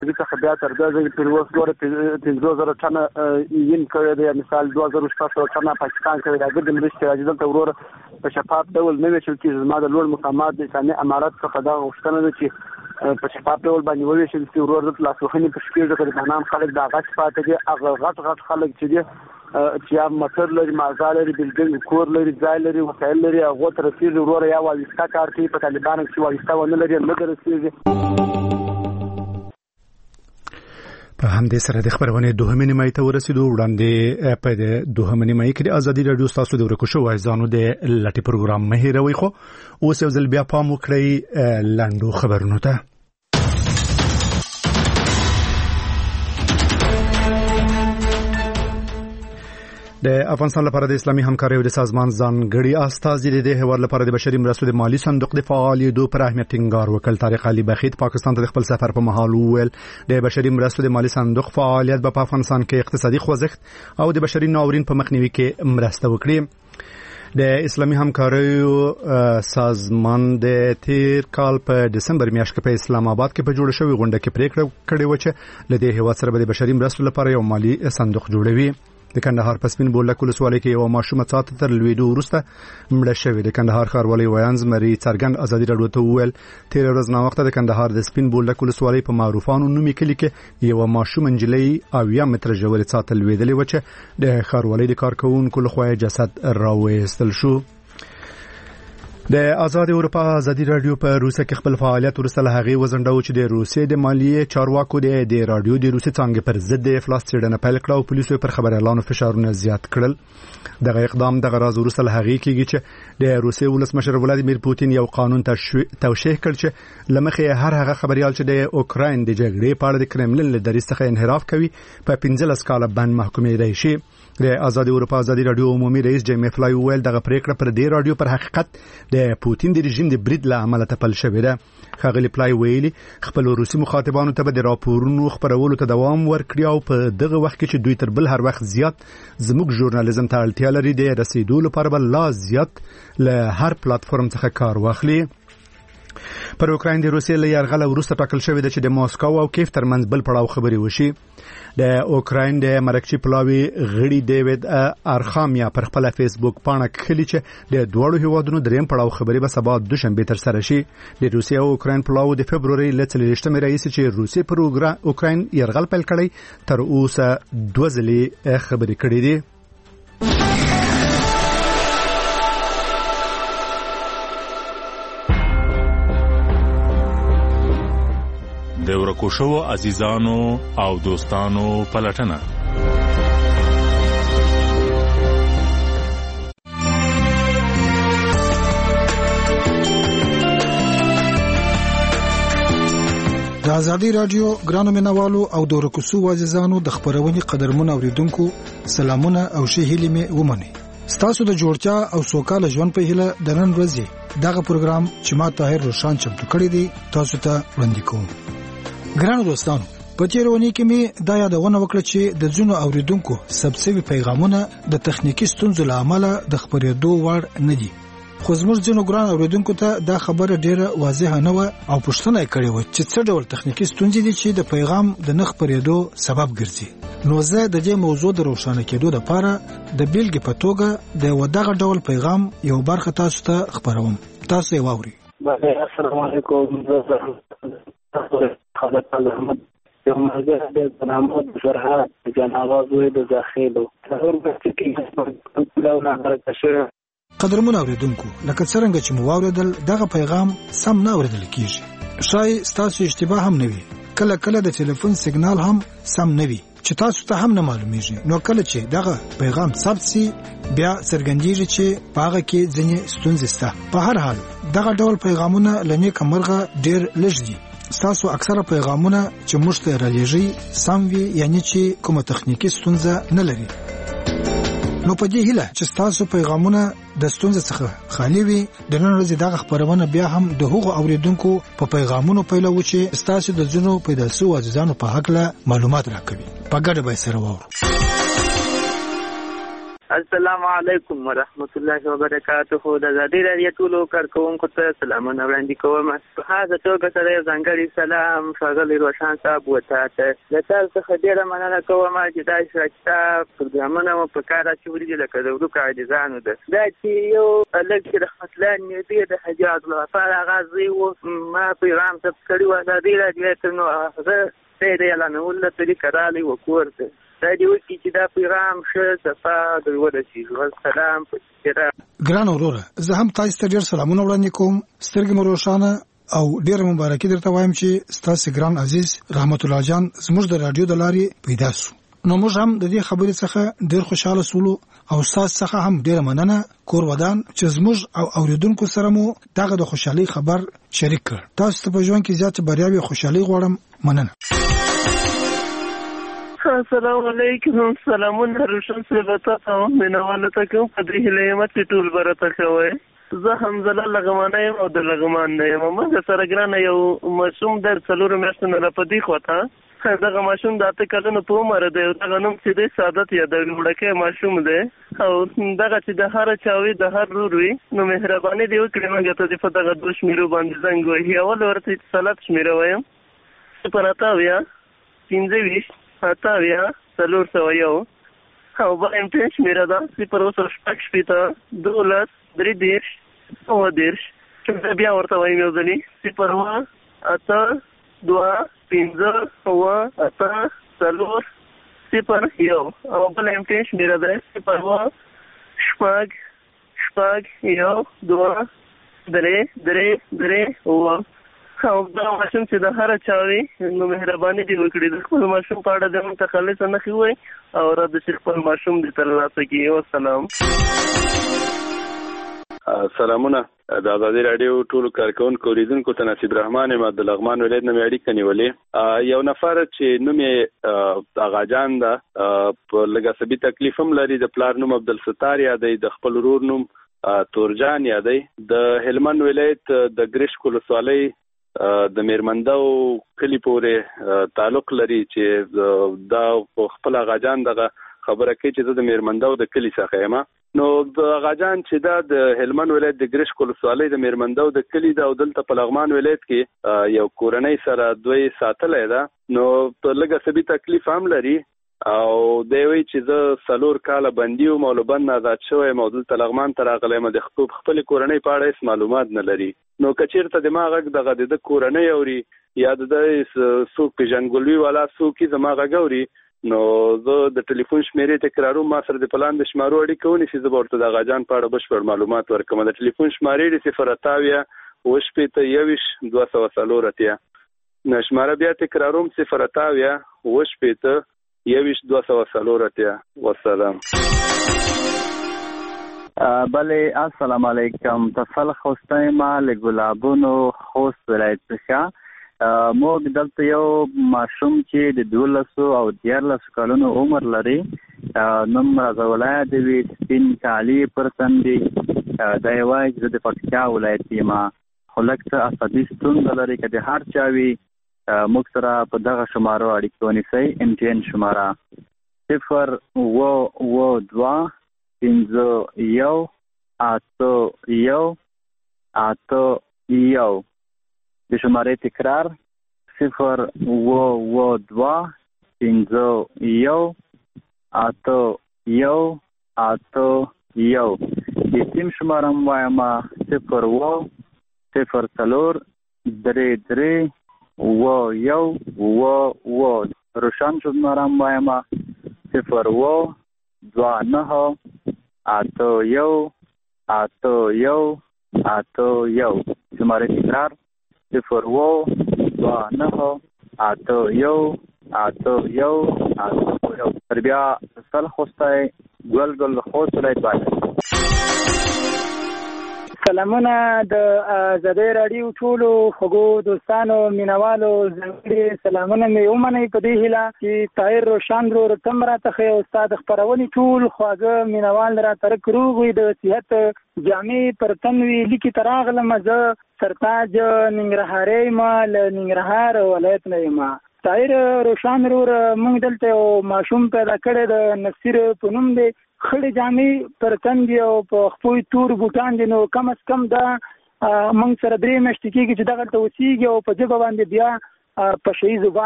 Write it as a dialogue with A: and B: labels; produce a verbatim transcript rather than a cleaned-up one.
A: څخه بیا تر دغه پورې اوس ګوره پنځه زره ټنه یین کړی دی، مثال دوه زره شپږ سوه ټنه پاکستان کړی دی. اګر د مرستې راځي دلته وروره په شفاف ډول نه ویشل کېږي. زما د لوړ مقامات د اسلامي امارت څخه دا غوښتنه ده چې په شفاف ډول باندې وویشل شي. ورور دلته لاسوهنې په شپېږو غریبانان خلک دا غټ پاتې دي، هغه غټ غټ خلک چې دي چې یا موټر لري، مازا لري، بلډینګ کور لري، ځای لري، وسایل لري، هغو ته رسېږي. وروره یا والستا کار کوي په طالبانو چې والستا ونه لري نه ته رسېږي.
B: په همدې سره د خبرونې دوهمې نیمایي ته ورسېدو. وړاندې په دوهمې نیمایي کې د ازادي راډیو ستاسو د ورکو شوو عزیزانو د لټې پروګرام مه هېروئ، خو اوس یو ځل بیا پام وکړئ لنډو خبرونو ته. د افغانستان لپاره د اسلامي همکارۍ او د سازمان ځانګړي استازي د دې هیواد لپاره د بشري مرستو د مالی صندوق د فعالیتونو پر اهمیت ټینګار وکړ. طارق علي بخیت پاکستان ته د خپل سفر په مهال وویل د بشري مرستو د مالی صندوق فعالیت به په افغانستان کې اقتصادي خوځښت او د بشري ناورین په مخنیوي کې مرسته وکړي. د اسلامي همکاریو سازمان د تیر کال په دسمبر میاشت کې په اسلام آباد کې په جوړ شوی غونډه کې پریکړه کړې و چې له دې هیواد سره به د بشري مرستو لپاره یو مالی صندوق جوړوي. د کندهار په سپین بولدک ولسوالۍ کې یو ماشومه سات تر لویدو وروسته مړه شوې. د کندهار ښاروالۍ ویانز مری څرګند ازادي راډیو ته وویل تیر ورځ نا وخت د کندهار د سپین بولدک ولسوالۍ په معروفانو نومي کلی کې یو ماشوم انجلۍ اویا متر ژورې سات لویدلې و چې د ښاروالۍ د کارکونکو لخوا جسد راوېستل شو. د آزاد اروپا ازادي راډیو په روسیه کې خپل فعالیت ورسره هغه وزنداو چې د روسیې د مالیې چارواکو د د راډیو د روسي څنګه پر ضد د افلاس څېړنه پیل کړه او پولیسو پر خبر اعلان فشارونه زیات کړل. دغه اقدام دغه راز ورسره هغه کېږي چې د روسیې ولسمشر ولادیمیر پوتین یو قانون توشیح کړ چې لمخې هر هغه خبريال چې د اوکراین د جګړې په اړه د کرملین له دریځ څخه انحراف کوي په پنځلس کاله بند محکومېدای شي. د آزاد اروپا ازادي راډیو عمومي رئیس جیمی فلای ویل دغه پریکړه پر دې راډیو پر حقیقت د پوتین د رژیم د برید له امله تپل شوې ده. ښاغلي فلای ویلي خپل روسي مخاطبانو ته به د راپورونو خبرولو ته دوام ورکړي او په دغه وخت کې چې دوی تر بل هر وخت زیات زموږ ژورنالیزم ته اړتیا لري د رسیدو لپاره به لا زیات له هر پلیټفارم څخه کار واخلي. پر اوکراین د روسیې له یرغل وروسته ټاکل شوې ده چې د ماسکو او کیف ترمنځ بل پړاو خبري وشي. د اوکراین د مرکزي پلاوی غړي ډیوډ ارخامیا پر خپل فیسبوک باندې کلی چې د دوړو هیوادونو دریم پړاو خبري به سبا دوشنبه تر سره شي. د روسیې او اوکراین پلاو د فبرवरी لڅلېشتمه رئیس چې روسیې پر اوکراین یرغل پیل کړی تر اوسه دوه ځلې خبري کړې دي.
C: د ورکو شوو عزیزانو او دوستانو پلټنه.
D: د ازادي راډیو ګرانو مینوالو او د ورکو شوو عزیزانو د خبرونې قدرمنو اوریدونکو سلامونه او ښه هیلې مې ومني. ستاسو د جوړتیا او سوکاله ژوند په هیله د نن ورځې دغه پروګرام چې ما طاهر روشان چمتو کړی دی تاسو ته وړاندې کوم. ګرانو دوستانو په تیرونی کې می دا یادونه وکړه چې د ځینو اوریدونکو سبسیوي پیغامونه د تخنیکی ستونزو له امله د خبرېدو وړ نه دي. خو زموږ ځینو ګران اوریدونکو ته دا خبره ډیره واضحه نه و او پوښتنه یې کړې و چې څه ډول تخنیکی ستونزې دي چې د پیغام د نه خبرېدو سبب ګرځي. نو زه د دې موضوع د روښانه کېدو لپاره د بیلګې په توګه د ودغه ډول پیغام یو برخه تاسو ته خبروم. تاسو یې واورئ.
A: السلام علیکم. خالد احمد یو ملګری د برنامه فرحات جان आवाज وې د ځخېلو تر وخت کې په لونه راځي.
D: قدرمن اوریدونکو لکه څنګه چې مو واوریدل دغه پیغام سم نه اوریدل کیږي. شای ستاسو اشتباه هم نه وي. کله کله د ټلیفون سیګنال هم سم نه وي چې تاسو ته هم نه معلومیږي. نو کله چې دغه پیغام ثبت سي بیا څرګندېږي چې هغه کې ځینې ستونزې شته. په هر حال دغه ډول پیغامونه لنی کمرغه ډیر لږ دي. ستاسو اکثره پیغامونه چې موږ ته رالیږي سم وي یعنی چې کومه تخنیکی ستونزه نه لري. نو په دې هیله چې تاسو پیغامونه د ستونزې څخه خالي وي د نن ورځې دغه خبرونه بیا هم د هغو اوریدونکو په پیغامونو پیلوي چې تاسو د ځینو پیدا شوو عزیزانو په حق له معلومات راکوي. په ګډه به سره وورو.
E: السلام علیکم ورحمت الله وبرکاته. د ازادي راډیو ټولو کارکوونکو ته سلامونه وړاندې کوم. په هغه توګه سره یو ځانګړی سلام ښاغلی روشن صاحب ورته له تاسو څخه ډېره مننه کوم چې دا شته پروګرامونه مو په کار اچولي دي لکه د وروکو عاجزانو ده. دا چې یو هلک چې د خصلان نږدې د حجاز الغفار هغه زوی و ما پیغام ثبت کړی و ازادي راډیو نو هغه ته د اعلانولو طریقه راغلی و کور ته دا دی وکړي چې دا پیغام ښه صفا د ورسېږي. والسلام په شکر.
D: ګران وروره زه هم تاسو ته ډېر سلامونه وړاندې کوم. سترګې مو روښانه او ډېره مبارکي درته وایم چې ستاسو ګران عزیز رحمت الله جان زموږ د رادیو د لارې پیدا شو. نو موږ هم د دې خبرې څخه ډېر خوشاله سولو او تاسو څخه هم ډېر مننه کور ودان چې زموږ او اوریدونکو سره مو دغه د خوشحالي خبر شریک کړ. تاسو ته په ژوند کې زیات بریاوي خوشحالي غواړم. مننه.
E: السلام علیکم. سلامونه روشن صاحب تاسو مینواله ته کوم په دې هله مت ټول برته کوي. زه حمزله لغمانه یم او د لغمان نه یم. موږ سره ګران یو مشوم در څلور میاشتې نه پدې خوته دغه ماشوم د اته کلونو په عمر دی. دغه نوم چې دی سعادت یا د وړکه ماشوم دی او دغه چې د هر چاوي د هر روروي نو مهرباني دی وکړئ موږ ته د فدغه د شمیرو باندې زنګ وهي. اول ورته صلات شمیره وایم پراتاویا پنځه ویشت اتاویا څلور سوه یو او بل امتحان شمیره ده صفر اوسل شپږ شپېته دولس درې دېرش اووه دېرش چې بیا ورته وایم یو ځلې صفر اووه اته دوه پنځه اووه اته څلور صفر یو او بل امتحان شمیره ده صفر اووه شپږ شپږ یو دوه درې درې درې اووه او دا ماشوم چې د هر چاوي نو مهرباني دی وکړي د خپل ماشوم په اړه د متخلص نه خوي او را د خپل ماشوم د ترلاسه کی. والسلام.
F: سلامونه د ازادي راډیو ټولو کارکونکو اوریدونکو ته نصیب رحمان یم د لغمان ولایت نه اړیکه نیولې. یو نفر چې نوم یې اغاجان ده په لګاسبي تکلیف هم لري. د پلار نوم عبدالستار یادی د خپل ورور نوم تورجان یادی. د هلمند ولایت د ګریش کولسوالۍ د میرمندو کلی پورې تعلق لري چې دا خپل غاجان دغه خبره کوي چې د میرمندو د کلی څخه یم. نو د غاجان چې دا د هلمند ولایت د ګریش کولسوالۍ د میرمندو د کلی دا او دلته په لغمان ولایت کې یو کورنۍ سره دوی ساتلې ده. نو په لږه سبي تکلیف هم لري او دی وی چې زه څلور کاله بندي وم او له بند نه آزاد شوی یم او دلته لغمان ته راغلی یم. د خپلې کورنۍ په اړه هېڅ معلومات نه لري. نو که چېرته زما غږ دغه د ده کورنۍ اوري یا د ده څوک پېژندګلوي والا څوک یې زما غږ اوري نو زه د ټلیفون شمېرې تکراروم. ما سره د پلان د شمارو اړیکه ونیسي زه به ورته د غاجان په اړه بشپړ معلومات ورکړم. د ټلیفون شمارې د صفر اتاویا اوه شپېته یوویشت دوه سوه څلور اتیا نو شماره بیا تکراروم صفر اتاویا اوه شپېته یوویشت دوه سوه څلور اتیا. والسلام.
G: بله السلام علیکم. تفل خوستایم لګلابونو خوست ولایت څخه. موږ دلته یو ماشوم چې د دولسو او دیارلسو کلونو عمر لري. نوم رضاولای دی وی سپین کالي پر تندي دا یې وایي چې د پکتیا ولایت یم. خو لږ څه عصبي ستونزه لري که د هر چا وي موږ سره په دغه شمارو اړیکه ونیسئ. امتحان شماره صفر اوه اوه دوه پنځه یو اته یو اته یو. د شمارې تکرار صفر اوه اوه دوه پنځه یو اته یو اته یو. د سیم شماره هم وایم صفر اوه صفر څلور درې درې اوه یو اوه اوه. روشن شماره هم وایم صفر اوه دوه نهه اته یو اته یو اته یو. شماره تکرار صفر اوه دوه نهه اته یو اته یو اته یو. تر بیا سل خوستی ګل ګل خوست ولایت باید.
H: سلامونه د ازادي راډیو ټولو خوږو دوستانو مینوالو ځانګړي سلامونه مې ومنئ په دې هیله چې طاهر روشن ورور ته هم راته ښه او ستا د خپرونې ټول خواږه مینوال راته رک روغ وي د صحت جامې پر تن وي. لیکې ته راغلم زه سرتاج ننګرهاری یم له ننګرهار ولایت نه یم. طاهر روشن ورور موږ دلته یو ماشوم پیدا کړی د نصیر په نوم دی خړې جامې پر تن دي او په خپل تور بوټان دي، نو کم از کم دا موږ سره درې میاشتې کېږي چې دغلته اوسېږي او په ژبه باندې بیا په شهي زبان